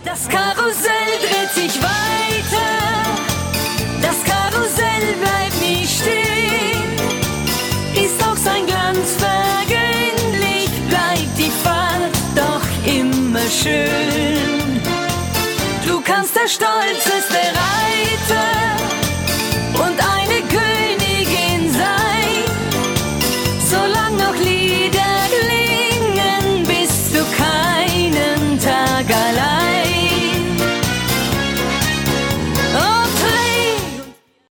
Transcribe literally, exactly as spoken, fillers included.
Das Karussell dreht sich weiter, das Karussell bleibt nie stehen. Ist auch sein Glanz vergänglich, bleibt die Fahrt doch immer schön. Du kannst der Stolzeste